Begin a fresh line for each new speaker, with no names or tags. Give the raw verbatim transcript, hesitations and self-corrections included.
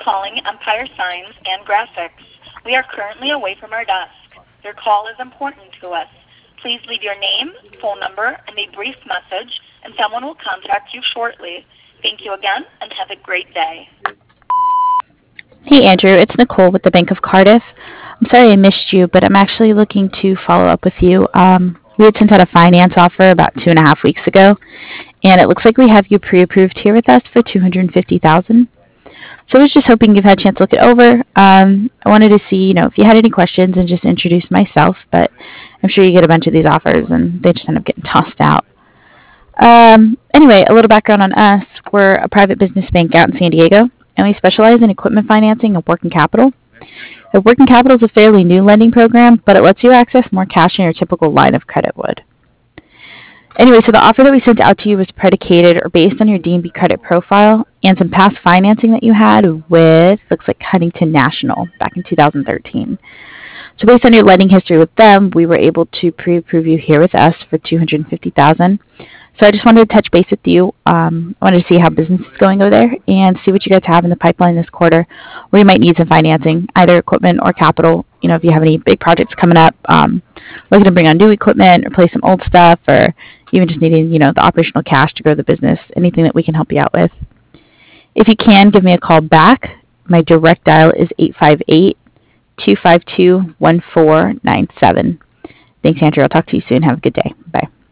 calling Empire Signs and Graphics. We are currently away from our desk. Your call is important to us. Please leave your name, phone number, and a brief message, and someone will contact you shortly. Thank you again, and have a great day.
Hey Andrew, it's Nicole with the Bank of Cardiff. I'm sorry I missed you, but I'm actually looking to follow up with you. Um, we had sent out a finance offer about two and a half weeks ago, and it looks like we have you pre-approved here with us for two hundred fifty thousand dollars. So I was just hoping you've had a chance to look it over. Um, I wanted to see, you know, if you had any questions and just introduce myself, but I'm sure you get a bunch of these offers and they just end up getting tossed out. Um, anyway, a little background on us. We're a private business bank out in San Diego, and we specialize in equipment financing and working capital. The working capital is a fairly new lending program, but it lets you access more cash than your typical line of credit would. Anyway, so the offer that we sent out to you was predicated or based on your D and B credit profile and some past financing that you had with, looks like Huntington National back in two thousand thirteen. So based on your lending history with them, we were able to pre-approve you here with us for two hundred fifty thousand dollars. So I just wanted to touch base with you. Um, I wanted to see how business is going over there and see what you guys have in the pipeline this quarter where you might need some financing, either equipment or capital. You know, if you have any big projects coming up, um, looking to bring on new equipment, replace some old stuff, or even just needing, you know, the operational cash to grow the business, anything that we can help you out with. If you can, give me a call back. My direct dial is eight five eight, two five two, one four nine seven. Thanks, Andrew. I'll talk to you soon. Have a good day. Bye.